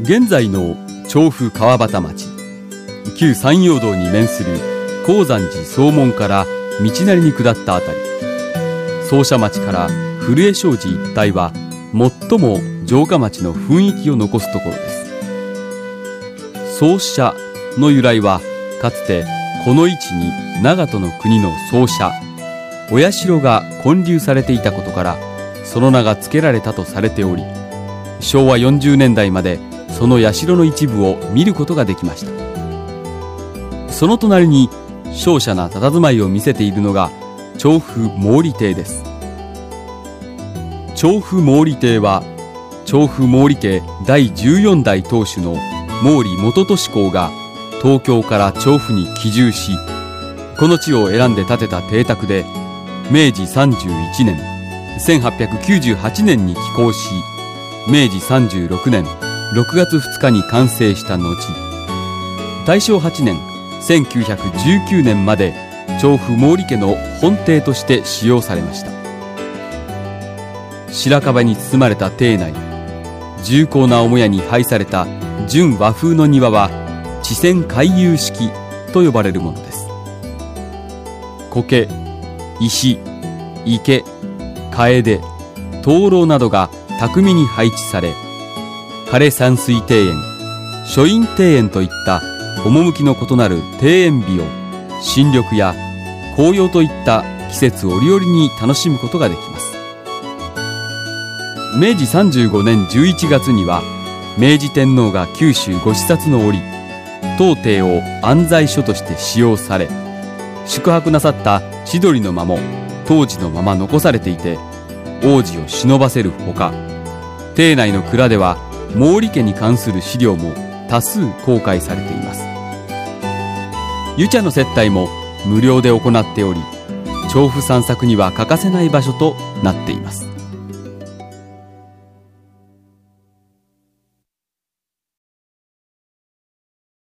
現在の調布川端町、旧山陽道に面する高山寺総門から道なりに下ったあたり、総社町から古江商寺一帯は最も城下町の雰囲気を残すところです。総社の由来は、かつてこの位置に長門の国の総社、お社が建立されていたことからその名が付けられたとされており、昭和40年代までその社の一部を見ることができました。その隣に瀟洒な佇まいを見せているのが調布毛利邸です。調布毛利邸は調布毛利家第14代当主の毛利元利公が東京から調布に帰住し、この地を選んで建てた邸宅で、明治31年1898年に起工し、明治36年6月2日に完成した後、大正8年1919年まで調布毛利家の本邸として使用されました。白壁に包まれた邸内、重厚な母屋に配された純和風の庭は池泉回遊式と呼ばれるものです。苔、石、池、楓、灯籠などが巧みに配置され、枯山水庭園、書院庭園といった趣の異なる庭園美を新緑や紅葉といった季節折々に楽しむことができます。明治35年11月には、明治天皇が九州ご視察の折、当邸を安西所として使用され、宿泊なさった千鳥の間も当時のまま残されていて、王子を忍ばせるほか、邸内の蔵では毛利家に関する資料も多数公開されています。湯茶の接待も無料で行っており、調布散策には欠かせない場所となっています。